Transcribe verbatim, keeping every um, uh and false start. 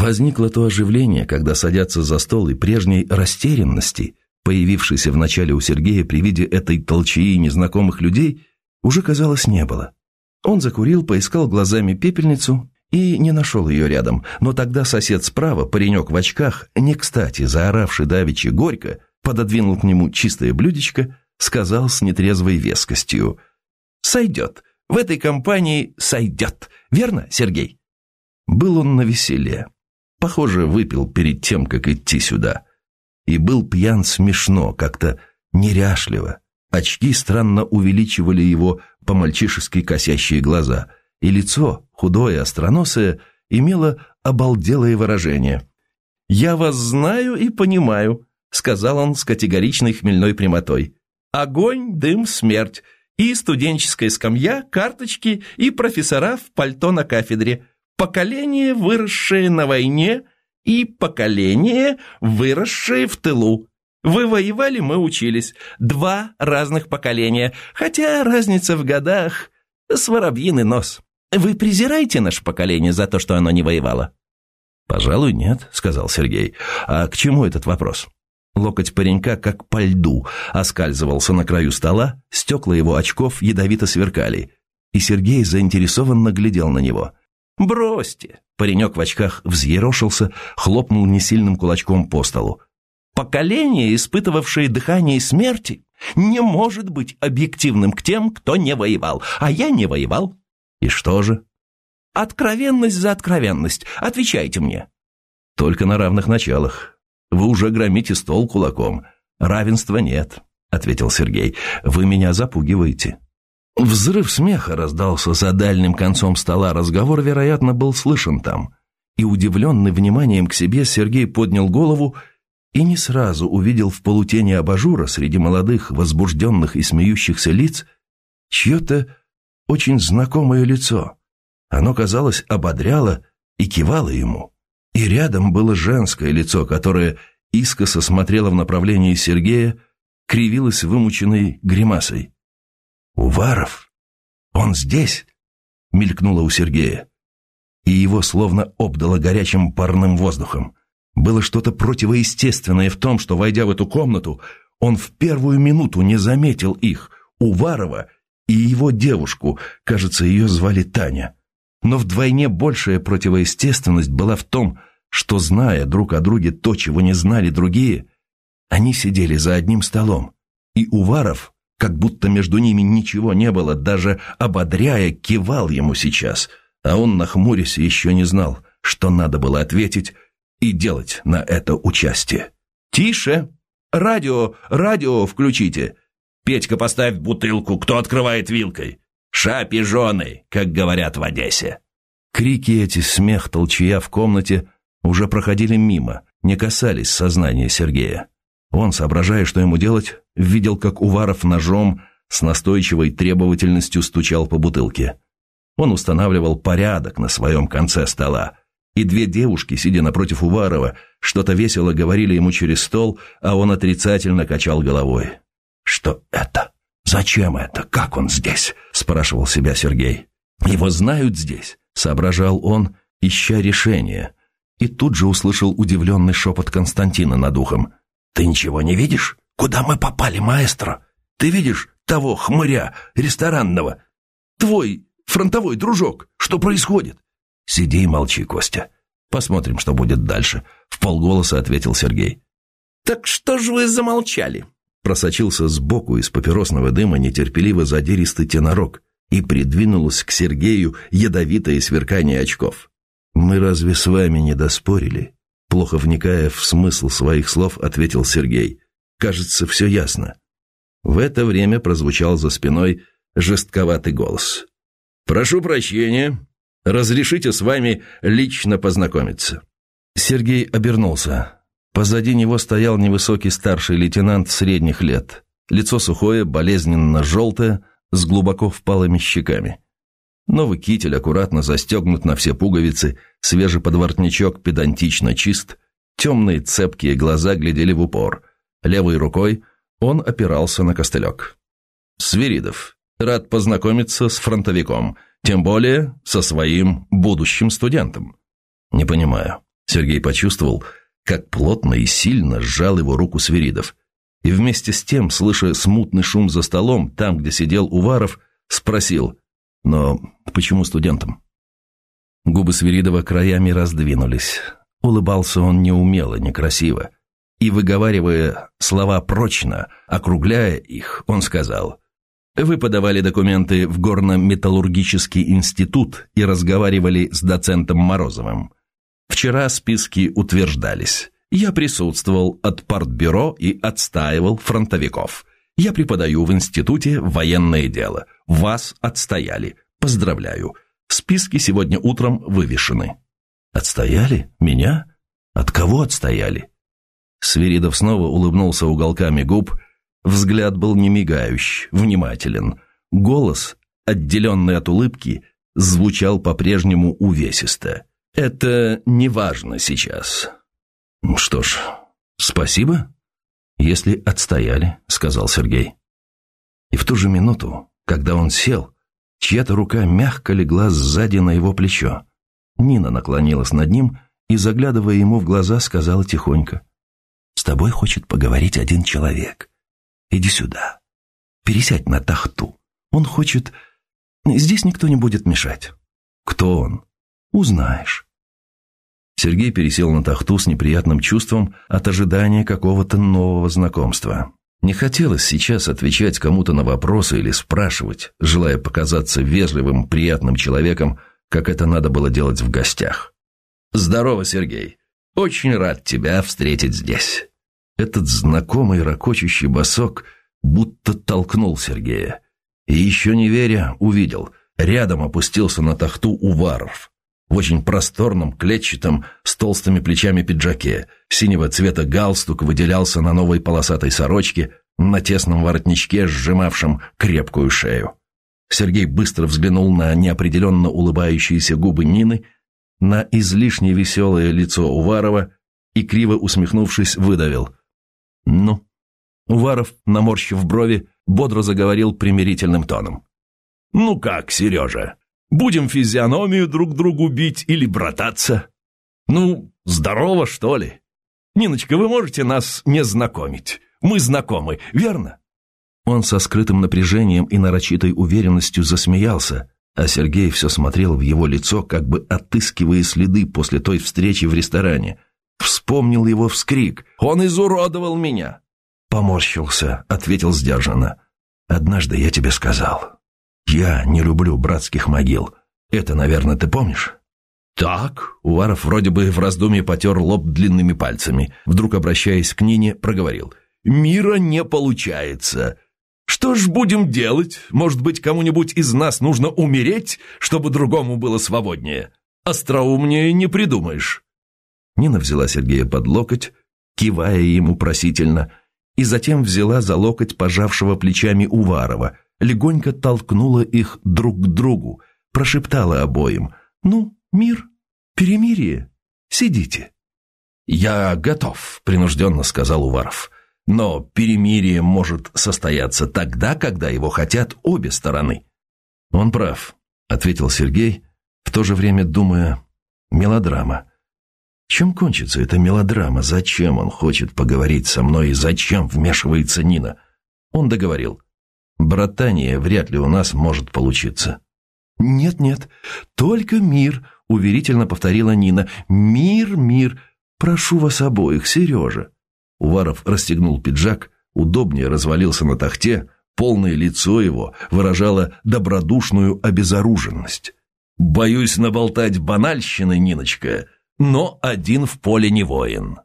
Возникло то оживление, когда садятся за стол, и прежней растерянности, появившейся в начале у Сергея при виде этой толчии незнакомых людей, уже, казалось, не было. Он закурил, поискал глазами пепельницу и не нашел ее рядом, но тогда сосед справа, паренек в очках, не кстати заоравший давеча горько, пододвинул к нему чистое блюдечко, сказал с нетрезвой вескостью: «Сойдет, в этой компании сойдет, верно, Сергей?» Был он навеселе. Похоже, выпил перед тем, как идти сюда. И был пьян смешно, как-то неряшливо. Очки странно увеличивали его по-мальчишески косящие глаза, и лицо, худое, остроносое, имело обалделое выражение. «Я вас знаю и понимаю», — сказал он с категоричной хмельной прямотой. «Огонь, дым, смерть, и студенческая скамья, карточки, и профессора в пальто на кафедре. Поколение, выросшее на войне, и поколение, выросшее в тылу. Вы воевали, мы учились. Два разных поколения, хотя разница в годах с воробьиный нос. Вы презираете наше поколение за то, что оно не воевало?» «Пожалуй, нет», — сказал Сергей. «А к чему этот вопрос?» Локоть паренька, как по льду, оскальзывался на краю стола, стекла его очков ядовито сверкали, и Сергей заинтересованно глядел на него. «Бросьте!» — паренек в очках взъерошился, хлопнул несильным кулачком по столу. «Поколение, испытывавшее дыхание смерти, не может быть объективным к тем, кто не воевал, а я не воевал». «И что же?» «Откровенность за откровенность. Отвечайте мне». «Только на равных началах. Вы уже громите стол кулаком. Равенства нет», — ответил Сергей. «Вы меня запугиваете». Взрыв смеха раздался за дальним концом стола. Разговор, вероятно, был слышен там. И, удивленный вниманием к себе, Сергей поднял голову и не сразу увидел в полутени абажура среди молодых, возбужденных и смеющихся лиц чье-то очень знакомое лицо. Оно, казалось, ободряло и кивало ему. И рядом было женское лицо, которое искоса смотрело в направлении Сергея, кривилось вымученной гримасой. «Уваров? Он здесь?» — мелькнуло у Сергея. И его словно обдало горячим парным воздухом. Было что-то противоестественное в том, что, войдя в эту комнату, он в первую минуту не заметил их, Уварова и его девушку, кажется, ее звали Таня. Но вдвойне большая противоестественность была в том, что, зная друг о друге то, чего не знали другие, они сидели за одним столом, и Уваров, как будто между ними ничего не было, даже ободряя, кивал ему сейчас, а он, нахмурясь, еще не знал, что надо было ответить и делать на это участие. «Тише! Радио, радио включите! Петька, поставь бутылку, кто открывает вилкой? Ша пижоны, как говорят в Одессе!» Крики эти, смех, толчья в комнате уже проходили мимо, не касались сознания Сергея. Он, соображая, что ему делать, видел, как Уваров ножом с настойчивой требовательностью стучал по бутылке. Он устанавливал порядок на своем конце стола, и две девушки, сидя напротив Уварова, что-то весело говорили ему через стол, а он отрицательно качал головой. «Что это? Зачем это? Как он здесь?» – спрашивал себя Сергей. «Его знают здесь», – соображал он, ища решение, и тут же услышал удивленный шепот Константина над ухом. «Ты ничего не видишь? Куда мы попали, маэстро? Ты видишь того хмыря ресторанного? Твой фронтовой дружок. Что происходит?» «Сиди и молчи, Костя. Посмотрим, что будет дальше», — вполголоса ответил Сергей. «Так что же вы замолчали?» Просочился сбоку из папиросного дыма нетерпеливо задиристый тенорок, и придвинулось к Сергею ядовитое сверкание очков. «Мы разве с вами не доспорили?» Плохо вникая в смысл своих слов, ответил Сергей. «Кажется, все ясно». В это время прозвучал за спиной жестковатый голос. «Прошу прощения, разрешите с вами лично познакомиться». Сергей обернулся. Позади него стоял невысокий старший лейтенант средних лет. Лицо сухое, болезненно желтое, с глубоко впалыми щеками. Новый китель аккуратно застегнут на все пуговицы, свежий подворотничок педантично чист, темные цепкие глаза глядели в упор. Левой рукой он опирался на костылек. «Свиридов, рад познакомиться с фронтовиком, тем более со своим будущим студентом». «Не понимаю». Сергей почувствовал, как плотно и сильно сжал его руку Свиридов. И вместе с тем, слыша смутный шум за столом, там, где сидел Уваров, спросил: «Но почему студентам?» Губы Свиридова краями раздвинулись. Улыбался он неумело, некрасиво. И, выговаривая слова прочно, округляя их, он сказал: «Вы подавали документы в горно-металлургический институт и разговаривали с доцентом Морозовым. Вчера списки утверждались. Я присутствовал от партбюро и отстаивал фронтовиков. Я преподаю в институте военное дело. Вас отстояли. Поздравляю. Списки сегодня утром вывешены». «Отстояли? Меня? От кого отстояли?» Свиридов снова улыбнулся уголками губ. Взгляд был немигающий, внимателен. Голос, отделенный от улыбки, звучал по-прежнему увесисто. «Это не важно сейчас». «Что ж, спасибо, если отстояли», — сказал Сергей. И в ту же минуту, когда он сел, чья-то рука мягко легла сзади на его плечо. Нина наклонилась над ним и, заглядывая ему в глаза, сказала тихонько: «С тобой хочет поговорить один человек. Иди сюда. Пересядь на тахту. Он хочет... Здесь никто не будет мешать». «Кто он?» «Узнаешь». Сергей пересел на тахту с неприятным чувством от ожидания какого-то нового знакомства. Не хотелось сейчас отвечать кому-то на вопросы или спрашивать, желая показаться вежливым, приятным человеком, как это надо было делать в гостях. «Здорово, Сергей. Очень рад тебя встретить здесь». Этот знакомый ракочущий босок будто толкнул Сергея. И еще не веря, увидел. Рядом опустился на тахту Уваров. В очень просторном, клетчатом, с толстыми плечами пиджаке. Синего цвета галстук выделялся на новой полосатой сорочке, на тесном воротничке, сжимавшем крепкую шею. Сергей быстро взглянул на неопределенно улыбающиеся губы Нины, на излишне веселое лицо Уварова и, криво усмехнувшись, выдавил: «Ну?» Уваров, наморщив брови, бодро заговорил примирительным тоном: «Ну как, Сережа, будем физиономию друг другу бить или брататься? Ну, здорово, что ли? Ниночка, вы можете нас не знакомить? Мы знакомы, верно?» Он со скрытым напряжением и нарочитой уверенностью засмеялся, а Сергей все смотрел в его лицо, как бы отыскивая следы после той встречи в ресторане. Вспомнил его вскрик: «Он изуродовал меня!» «Поморщился», — ответил сдержанно: «Однажды я тебе сказал, я не люблю братских могил. Это, наверное, ты помнишь?» «Так», — Уваров вроде бы в раздумье потер лоб длинными пальцами, вдруг, обращаясь к Нине, проговорил: «Мира не получается. Что ж будем делать? Может быть, кому-нибудь из нас нужно умереть, чтобы другому было свободнее? Остроумнее не придумаешь». Нина взяла Сергея под локоть, кивая ему просительно, и затем взяла за локоть пожавшего плечами Уварова, легонько толкнула их друг к другу, прошептала обоим: «Ну, мир, перемирие, сидите». «Я готов», — принужденно сказал Уваров. «Но перемирие может состояться тогда, когда его хотят обе стороны». «Он прав», — ответил Сергей, в то же время думая: «мелодрама. Чем кончится эта мелодрама? Зачем он хочет поговорить со мной и зачем вмешивается Нина?» Он договорил: «Братание вряд ли у нас может получиться». «Нет-нет, только мир», — уверительно повторила Нина. «Мир, мир. Прошу вас обоих, Сережа». Уваров расстегнул пиджак, удобнее развалился на тахте, полное лицо его выражало добродушную обезоруженность. «Боюсь наболтать банальщины, Ниночка, но один в поле не воин.